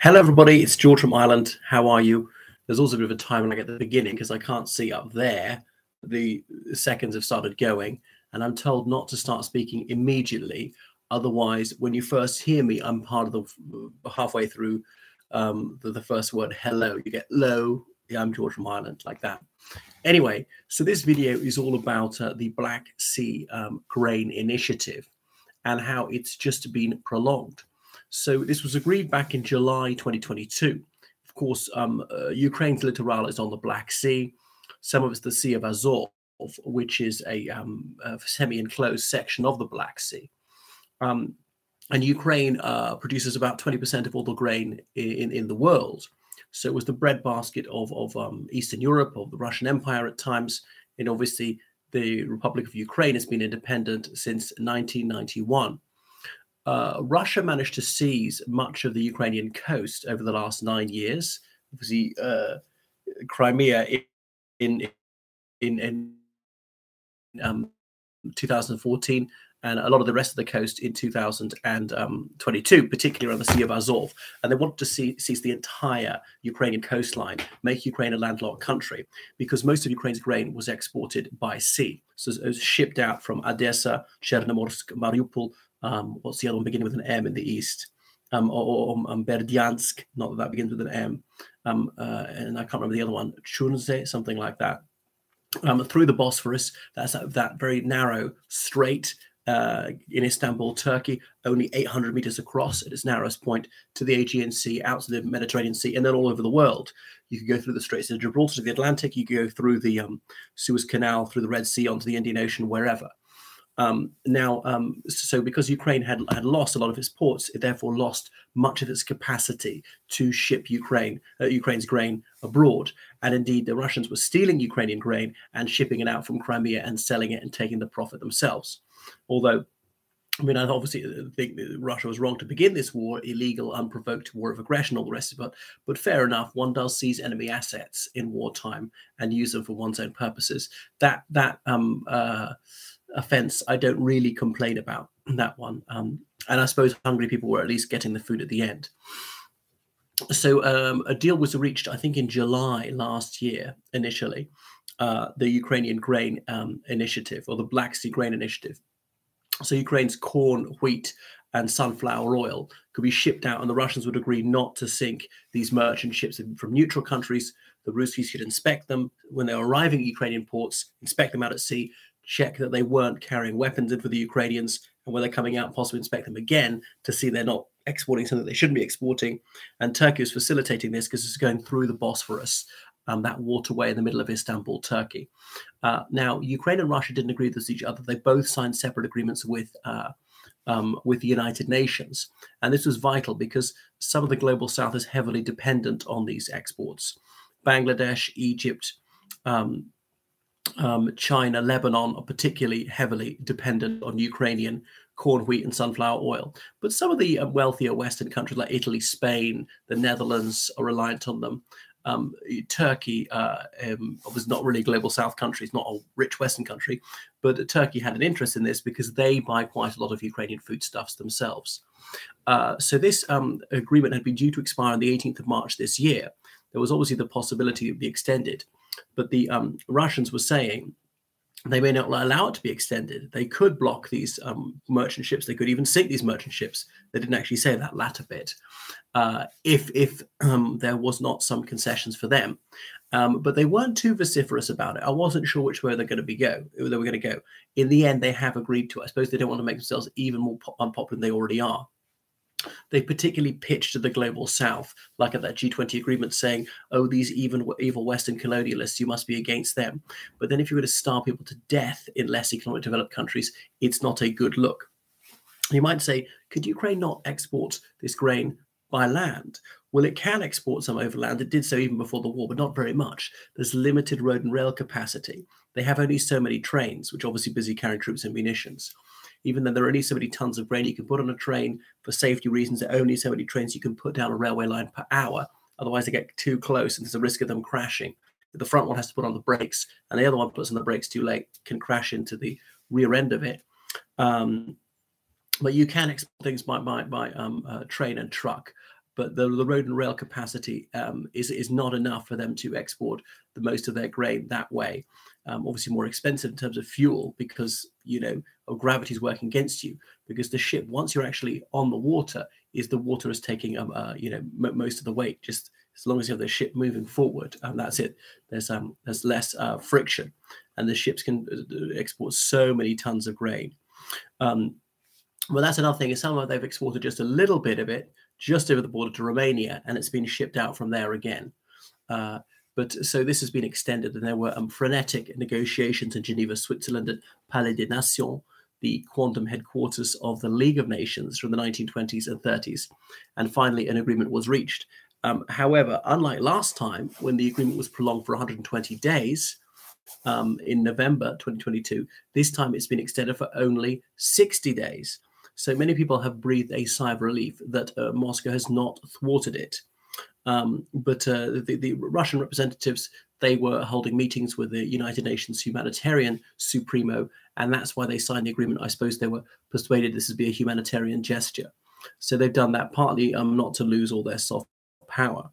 Hello, everybody. It's George from Ireland. How are you? There's also a bit of a time lag at the beginning because I can't see up there. The seconds have started going, and I'm told not to start speaking immediately. Otherwise, when you first hear me, I'm part of the halfway through the first word, hello. You get low. Yeah, I'm George from Ireland, like that. Anyway, so this video is all about the Black Sea Grain Initiative and how it's just been prolonged. So this was agreed back in July 2022. Of course, Ukraine's littoral is on the Black Sea. Some of it's the Sea of Azov, which is a semi-enclosed section of the Black Sea. And Ukraine produces about 20% of all the grain in the world. So it was the breadbasket of Eastern Europe, of the Russian Empire at times. And obviously, the Republic of Ukraine has been independent since 1991. Russia managed to seize much of the Ukrainian coast over the last 9 years. Obviously, Crimea in 2014, and a lot of the rest of the coast in 2022, particularly around the Sea of Azov. And they wanted to seize the entire Ukrainian coastline, make Ukraine a landlocked country, because most of Ukraine's grain was exported by sea. So it was shipped out from Odessa, Chernomorsk, Mariupol. What's the other one beginning with an M in the east? Or Berdyansk, not that begins with an M. And I can't remember the other one, Chunze, something like that. Through the Bosphorus, that's that very narrow strait in Istanbul, Turkey, only 800 meters across at its narrowest point, to the Aegean Sea, out to the Mediterranean Sea, and then all over the world. You could go through the Straits of Gibraltar to the Atlantic. You could go through the Suez Canal, through the Red Sea, onto the Indian Ocean, wherever. So because Ukraine had lost a lot of its ports, it therefore lost much of its capacity to ship Ukraine's grain abroad. And indeed, the Russians were stealing Ukrainian grain and shipping it out from Crimea and selling it and taking the profit themselves. Although, I mean, I obviously think that Russia was wrong to begin this war, illegal, unprovoked war of aggression, all the rest of it. But fair enough, one does seize enemy assets in wartime and use them for one's own purposes. That offense I don't really complain about, that one. And I suppose hungry people were at least getting the food at the end. So a deal was reached, I think, in July last year, initially, the Ukrainian Grain Initiative, or the Black Sea Grain Initiative. So Ukraine's corn, wheat, and sunflower oil could be shipped out, and the Russians would agree not to sink these merchant ships from neutral countries. The Ruskies should inspect them when they're arriving at Ukrainian ports, inspect them out at sea, check that they weren't carrying weapons in for the Ukrainians, and when they're coming out, possibly inspect them again to see they're not exporting something they shouldn't be exporting. And Turkey is facilitating this because it's going through the Bosphorus, that waterway in the middle of Istanbul, Turkey. Now, Ukraine and Russia didn't agree with each other. They both signed separate agreements with the United Nations. And this was vital because some of the global south is heavily dependent on these exports. Bangladesh, Egypt, China, Lebanon are particularly heavily dependent on Ukrainian corn, wheat, and sunflower oil. But some of the wealthier Western countries like Italy, Spain, the Netherlands are reliant on them. Turkey was not really a global south country. It's not a rich Western country, but Turkey had an interest in this because they buy quite a lot of Ukrainian foodstuffs themselves. So this agreement had been due to expire on the 18th of March this year. There was obviously the possibility it would be extended, but the Russians were saying they may not allow it to be extended. They could block these merchant ships. They could even sink these merchant ships. They didn't actually say that latter bit, if there was not some concessions for them. But they weren't too vociferous about it. I wasn't sure which way they were going to go. In the end, they have agreed to it. I suppose they don't want to make themselves even more unpopular than they already are. They particularly pitched to the global south, like at that G20 agreement, saying, oh, these evil Western colonialists, you must be against them. But then if you were to starve people to death in less economically developed countries, it's not a good look. You might say, could Ukraine not export this grain by land? Well, it can export some overland. It did so even before the war, but not very much. There's limited road and rail capacity. They have only so many trains, which are obviously busy carrying troops and munitions. Even though there are only so many tons of grain you can put on a train, for safety reasons, there are only so many trains you can put down a railway line per hour. Otherwise, they get too close and there's a risk of them crashing. The front one has to put on the brakes, and the other one puts on the brakes too late, can crash into the rear end of it. But you can export things by train and truck. but the road and rail capacity is not enough for them to export the most of their grain that way. Obviously more expensive in terms of fuel because, gravity is working against you, because the ship, once you're actually on the water, the water is taking, most of the weight, just as long as you have the ship moving forward, and that's it. There's less friction, and the ships can export so many tons of grain. Well, that's another thing. Is they've exported just a little bit of it just over the border to Romania, and it's been shipped out from there again. But so this has been extended, and there were frenetic negotiations in Geneva, Switzerland, at Palais des Nations, the quantum headquarters of the League of Nations from the 1920s and 30s. And finally, an agreement was reached. However, unlike last time, when the agreement was prolonged for 120 days in November 2022, this time it's been extended for only 60 days. So many people have breathed a sigh of relief that Moscow has not thwarted it. But the Russian representatives, they were holding meetings with the United Nations Humanitarian Supremo, and that's why they signed the agreement. I suppose they were persuaded this would be a humanitarian gesture. So they've done that partly not to lose all their soft power.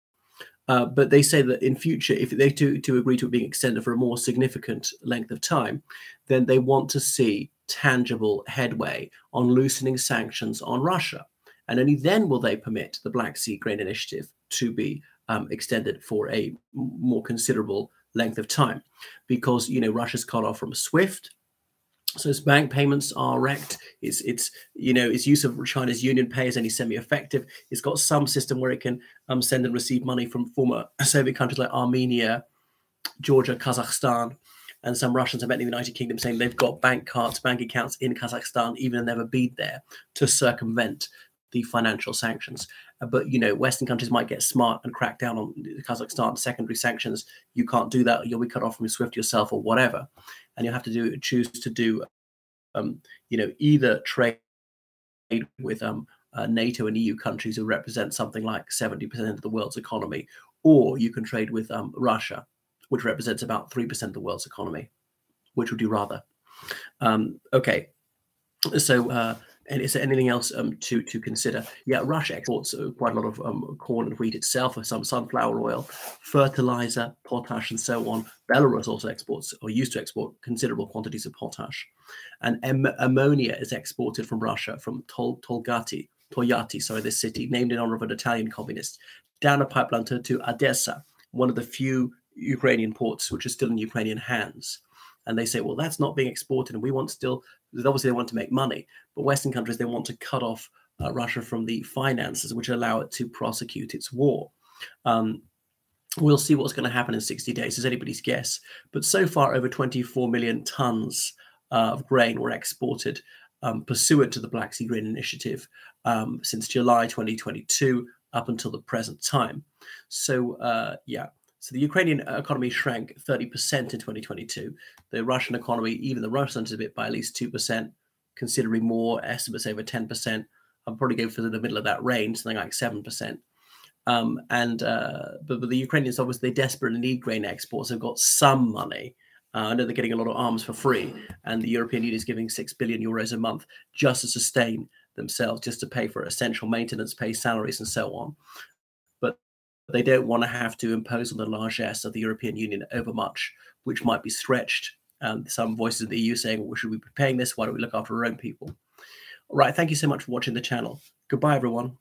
But they say that in future, if they to agree to it being extended for a more significant length of time, then they want to see tangible headway on loosening sanctions on Russia. And only then will they permit the Black Sea Grain Initiative to be extended for a more considerable length of time, because Russia's cut off from SWIFT, so its bank payments are wrecked. Its use of China's Union Pay is only semi-effective. It's got some system where it can send and receive money from former Soviet countries like Armenia, Georgia, Kazakhstan. And some Russians have met in the United Kingdom saying they've got bank accounts in Kazakhstan, even though they've never been there, to circumvent the financial sanctions. But, Western countries might get smart and crack down on Kazakhstan secondary sanctions. You can't do that. You'll be cut off from SWIFT yourself or whatever. And you'll have to choose to do, either trade with NATO and EU countries who represent something like 70% of the world's economy, or you can trade with Russia, which represents about 3% of the world's economy. Which would you rather? Okay. So, and is there anything else to consider? Yeah, Russia exports quite a lot of corn and wheat itself, or some sunflower oil, fertilizer, potash, and so on. Belarus also exports, or used to export, considerable quantities of potash. And ammonia is exported from Russia, from Tolyatti, this city, named in honor of an Italian communist, down a pipeline to Odessa, one of the few Ukrainian ports which are still in Ukrainian hands. And they say, well, that's not being exported, and we want obviously they want to make money, but Western countries, they want to cut off Russia from the finances which allow it to prosecute its war. We'll see what's going to happen in 60 days, is anybody's guess. But so far, over 24 million tons of grain were exported pursuant to the Black Sea Grain Initiative since July 2022 up until the present time. So, So the Ukrainian economy shrank 30% in 2022. The Russian economy, even the Russian is a bit by at least 2%, considerably more, estimates over 10%. I'll probably go for the middle of that range, something like 7%. But the Ukrainians, obviously, they desperately need grain exports. They've got some money. I know they're getting a lot of arms for free, and the European Union is giving 6 billion euros a month just to sustain themselves, just to pay for essential maintenance, pay salaries, and so on. But they don't want to have to impose on the largesse of the European Union overmuch, which might be stretched. Some voices of the EU saying, well, should we be paying this? Why don't we look after our own people? All right. Thank you so much for watching the channel. Goodbye, everyone.